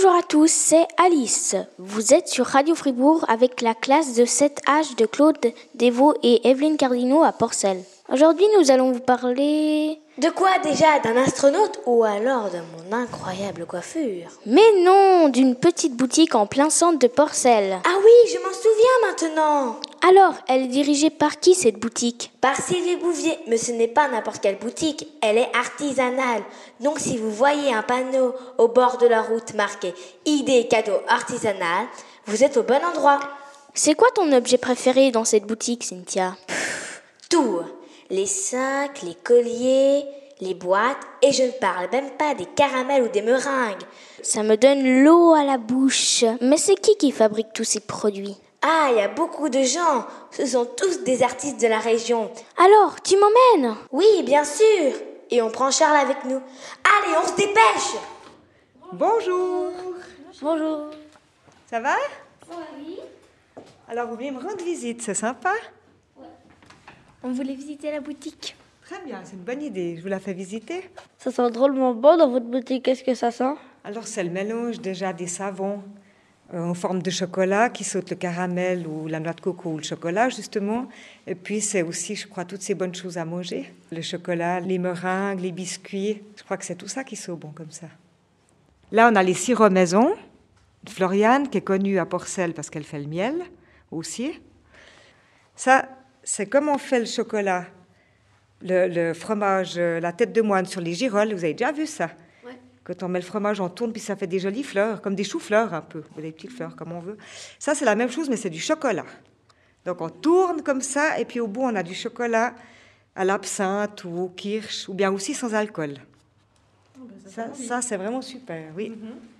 Bonjour à tous, c'est Alice. Vous êtes sur Radio Fribourg avec la classe de 7H de Claude Desvaux et Evelyne Cardino à Porcel. Aujourd'hui, nous allons vous parler... De quoi déjà? D'un astronaute ou alors de mon incroyable coiffure? Mais non, d'une petite boutique en plein centre de Porcel. Ah oui, je m'en souviens maintenant. Alors, elle est dirigée par qui cette boutique? Par Sylvie Bouvier, mais ce n'est pas n'importe quelle boutique, elle est artisanale. Donc si vous voyez un panneau au bord de la route marqué « Idées cadeaux artisanales », vous êtes au bon endroit. C'est quoi ton objet préféré dans cette boutique, Cynthia? Tout. Les sacs, les colliers, les boîtes, et je ne parle même pas des caramels ou des meringues. Ça me donne l'eau à la bouche. Mais c'est qui fabrique tous ces produits? Ah, il y a beaucoup de gens. Ce sont tous des artistes de la région. Alors, tu m'emmènes? Oui, bien sûr. Et on prend Charles avec nous. Allez, on se dépêche. Bonjour. Bonjour. Ça va? Oui. Alors, vous venez me rendre visite, c'est sympa? On voulait visiter la boutique. Très bien, c'est une bonne idée. Je vous la fais visiter. Ça sent drôlement bon dans votre boutique. Qu'est-ce que ça sent? Alors, c'est le mélange déjà des savons en forme de chocolat qui sautent le caramel ou la noix de coco ou le chocolat, justement. Et puis, c'est aussi, je crois, toutes ces bonnes choses à manger. Le chocolat, les meringues, les biscuits. Je crois que c'est tout ça qui saute bon comme ça. Là, on a les sirops maison. Floriane, qui est connue à Porcel parce qu'elle fait le miel aussi. Ça, c'est comme on fait le chocolat, le fromage, la tête de moine sur les girolles. Vous avez déjà vu ça? Ouais. Quand on met le fromage, on tourne, puis ça fait des jolies fleurs, comme des choux-fleurs un peu, ou des petites fleurs, comme on veut. Ça, c'est la même chose, mais c'est du chocolat. Donc, on tourne comme ça, et puis au bout, on a du chocolat à l'absinthe ou au kirsch, ou bien aussi sans alcool. Ça, c'est vraiment super, oui.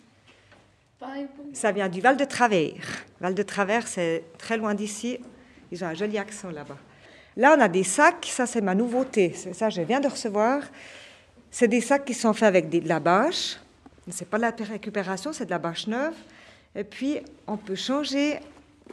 Ça vient du Val de Travers. Val de Travers, c'est très loin d'ici. Ils ont un joli accent là-bas. Là, on a des sacs. Ça, c'est ma nouveauté. Ça, je viens de recevoir. C'est des sacs qui sont faits avec de la bâche. Ce n'est pas de la récupération, c'est de la bâche neuve. Et puis, on peut changer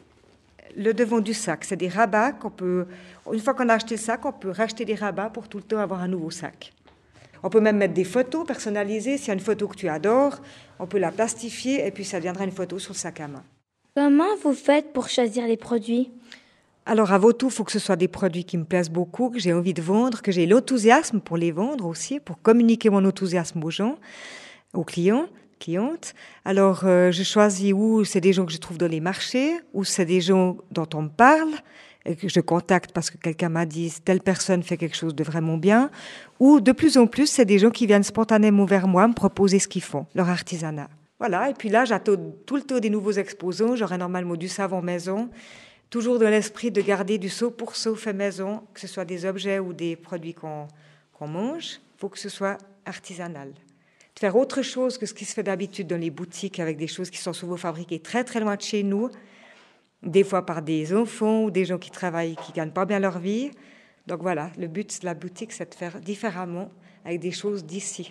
le devant du sac. C'est des rabats qu'on peut... Une fois qu'on a acheté le sac, on peut racheter des rabats pour tout le temps avoir un nouveau sac. On peut même mettre des photos personnalisées. S'il y a une photo que tu adores, on peut la plastifier et puis ça deviendra une photo sur le sac à main. Comment vous faites pour choisir les produits? Alors, avant tout, il faut que ce soit des produits qui me plaisent beaucoup, que j'ai envie de vendre, que j'ai l'enthousiasme pour les vendre aussi, pour communiquer mon enthousiasme aux gens, aux clients, clientes. Alors, je choisis où c'est des gens que je trouve dans les marchés, ou c'est des gens dont on me parle, et que je contacte parce que quelqu'un m'a dit telle personne fait quelque chose de vraiment bien, ou de plus en plus, c'est des gens qui viennent spontanément vers moi me proposer ce qu'ils font, leur artisanat. Voilà, et puis là, j'attends tout le temps des nouveaux exposants. J'aurai normalement du savon maison, toujours dans l'esprit de garder du seau pour seau fait maison, que ce soit des objets ou des produits qu'on mange, il faut que ce soit artisanal. De faire autre chose que ce qui se fait d'habitude dans les boutiques avec des choses qui sont souvent fabriquées très très loin de chez nous, des fois par des enfants ou des gens qui travaillent, qui ne gagnent pas bien leur vie. Donc voilà, le but de la boutique, c'est de faire différemment avec des choses d'ici.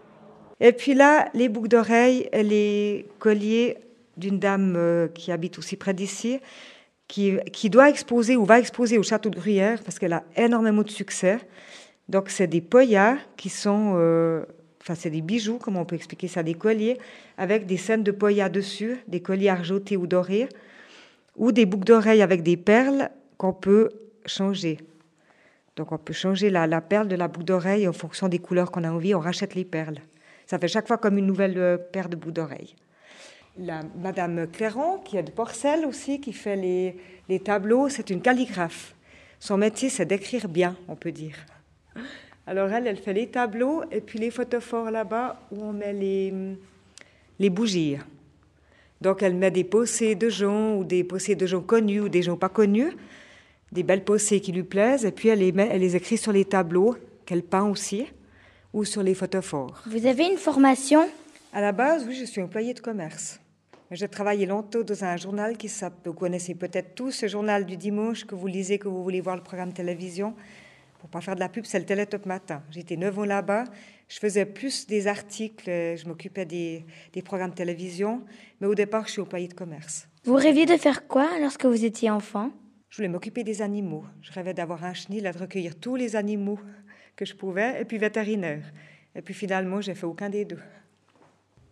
Et puis là, les boucles d'oreilles et les colliers d'une dame qui habite aussi près d'ici, qui doit exposer ou va exposer au château de Gruyère parce qu'elle a énormément de succès. Donc, c'est des poyas qui sont... c'est des bijoux, comment on peut expliquer ça, des colliers avec des scènes de poyas dessus, des colliers argentés ou dorés, ou des boucles d'oreilles avec des perles qu'on peut changer. Donc, on peut changer la perle de la boucle d'oreille en fonction des couleurs qu'on a envie, on rachète les perles. Ça fait chaque fois comme une nouvelle paire de boucles d'oreilles. Madame Clairon, qui est de Porcel aussi, qui fait les tableaux, c'est une calligraphe. Son métier, c'est d'écrire bien, on peut dire. Alors elle fait les tableaux et puis les photophores là-bas où on met les bougies. Donc elle met des posées de gens ou des posées de gens connus ou des gens pas connus, des belles posées qui lui plaisent et puis elle les écrit sur les tableaux qu'elle peint aussi ou sur les photophores. Vous avez une formation? À la base, oui, je suis employée de commerce. J'ai travaillé longtemps dans un journal qui s'appelle, vous connaissez peut-être tous, ce journal du dimanche que vous lisez, que vous voulez voir le programme télévision. Pour ne pas faire de la pub, c'est le Télétop Matin. J'étais 9 ans là-bas. Je faisais plus des articles, je m'occupais des programmes télévision. Mais au départ, je suis employée de commerce. Vous rêviez de faire quoi lorsque vous étiez enfant? Je voulais m'occuper des animaux. Je rêvais d'avoir un chenil et de recueillir tous les animaux que je pouvais, et puis vétérinaire. Et puis finalement, j'ai fait aucun des deux.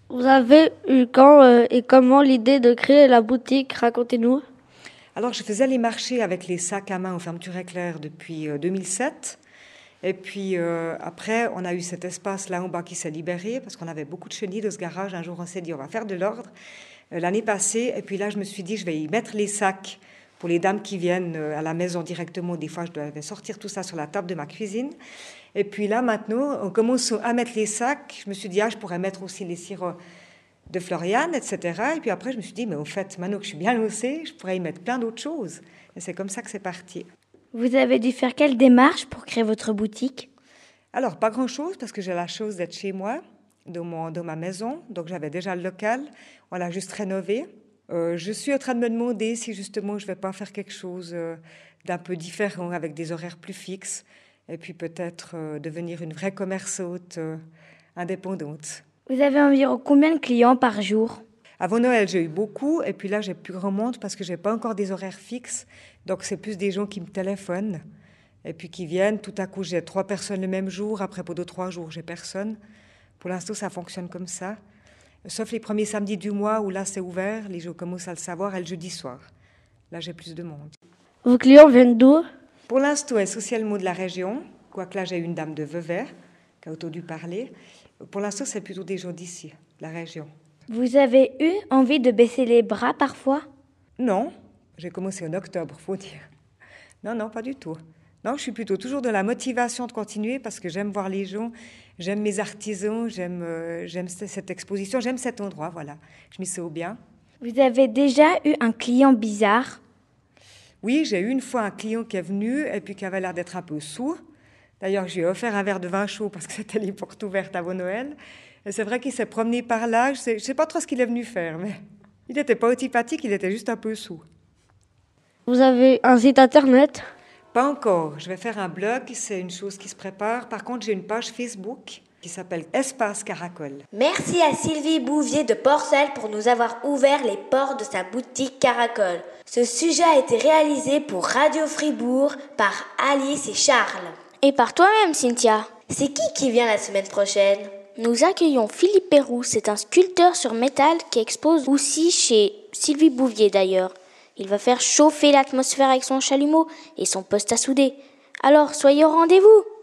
Vous avez eu quand et comment l'idée de créer la boutique? Racontez-nous. Alors, je faisais les marchés avec les sacs à main aux fermetures éclairs depuis 2007. Et puis après, on a eu cet espace là en bas qui s'est libéré parce qu'on avait beaucoup de chenilles dans ce garage. Un jour, on s'est dit, on va faire de l'ordre. L'année passée, et puis là, je me suis dit, je vais y mettre les sacs pour les dames qui viennent à la maison directement. Des fois, je devais sortir tout ça sur la table de ma cuisine. Et puis là, maintenant, on commence à mettre les sacs. Je me suis dit, je pourrais mettre aussi les sirops de Floriane, etc. Et puis après, je me suis dit, mais au fait, maintenant que je suis bien lancée, je pourrais y mettre plein d'autres choses. Et c'est comme ça que c'est parti. Vous avez dû faire quelle démarche pour créer votre boutique? Alors, pas grand-chose, parce que j'ai la chance d'être chez moi, dans ma maison. Donc, j'avais déjà le local. On l'a juste rénové. Je suis en train de me demander si, justement, je ne vais pas faire quelque chose d'un peu différent, avec des horaires plus fixes. Et puis, peut-être devenir une vraie commerçante indépendante. Vous avez environ combien de clients par jour? Avant Noël, j'ai eu beaucoup. Et puis là, j'ai plus grand monde parce que je n'ai pas encore des horaires fixes. Donc, c'est plus des gens qui me téléphonent. Et puis qui viennent, tout à coup, j'ai 3 personnes le même jour. Après, pour 2-3 jours, j'ai personne. Pour l'instant, ça fonctionne comme ça. Sauf les premiers samedis du mois où là, c'est ouvert. Les gens commencent à le savoir. Et le jeudi soir. Là, j'ai plus de monde. Vos clients viennent d'où? Pour l'instant, essentiellement de la région. Quoique là, j'ai une dame de Vevey qui a entendu parler. Pour l'instant, c'est plutôt des gens d'ici, la région. Vous avez eu envie de baisser les bras parfois? Non. J'ai commencé en octobre, faut dire. Non, pas du tout. Non, je suis plutôt toujours de la motivation de continuer parce que j'aime voir les gens, j'aime mes artisans, j'aime cette exposition, j'aime cet endroit, voilà. Je m'y sens bien. Vous avez déjà eu un client bizarre? Oui, j'ai eu une fois un client qui est venu et puis qui avait l'air d'être un peu sourd. D'ailleurs, je lui ai offert un verre de vin chaud parce que c'était les portes ouvertes avant Noël. Et c'est vrai qu'il s'est promené par là. Je ne sais pas trop ce qu'il est venu faire, mais il n'était pas antipathique, il était juste un peu sourd. Vous avez un site internet? Pas encore. Je vais faire un blog, c'est une chose qui se prépare. Par contre, j'ai une page Facebook qui s'appelle Espace Caracol. Merci à Sylvie Bouvier de Porcel pour nous avoir ouvert les portes de sa boutique Caracol. Ce sujet a été réalisé pour Radio Fribourg par Alice et Charles. Et par toi-même, Cynthia. C'est qui vient la semaine prochaine? Nous accueillons Philippe Perroux, c'est un sculpteur sur métal qui expose aussi chez Sylvie Bouvier d'ailleurs. Il va faire chauffer l'atmosphère avec son chalumeau et son poste à souder. Alors, soyez au rendez-vous!